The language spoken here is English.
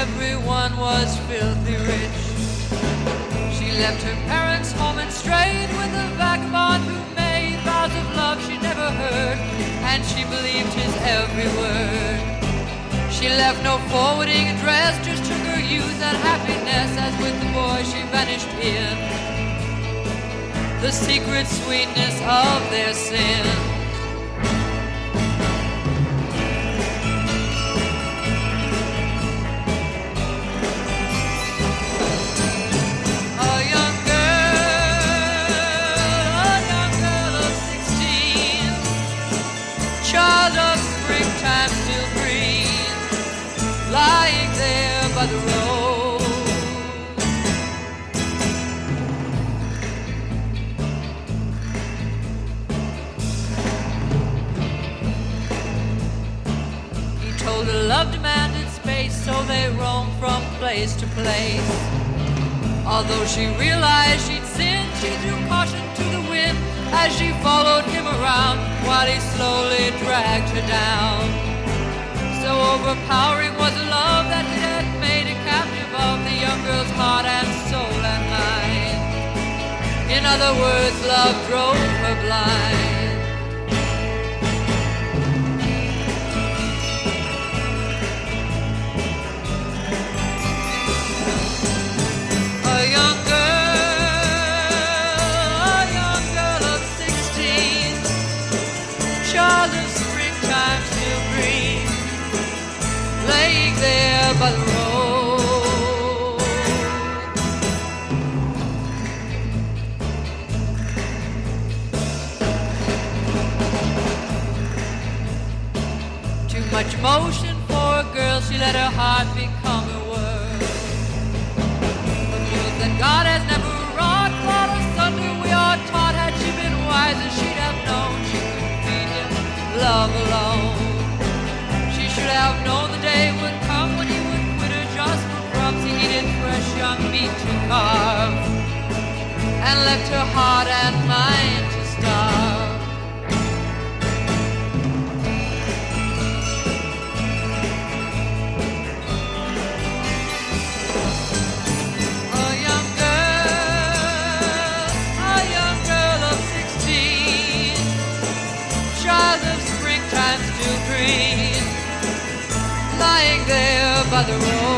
everyone was filthy rich. She left her parents' home and strayed with a vagabond who made vows of love she never heard, and she believed his every word. She left no forwarding address, just took her youth and happiness. As with the boy she vanished in the secret sweetness of their sin. A young girl of 16, child of springtime still green, lying there by the road. He told her love demanded space, so they roamed from place to place. Although she realized she'd sinned, she threw caution to the wind as she followed him around while he slowly dragged her down. So overpowering was the love that had made a captive of the young girl's heart and soul and mind. In other words, love drove her blind. A young girl of 16, child of springtime still green, laying there by the road. Too much emotion for a girl, she let her heart become her world. But truth that God has never wrought, clawed asunder we are taught. Had she been wiser, she'd have known she couldn't feed him love alone. She should have known the day would come when he would quit her just for crumbs. He needed fresh young meat to carve and left her heart and mind to starve. A young girl of 16, child of springtime still green, lying there by the road.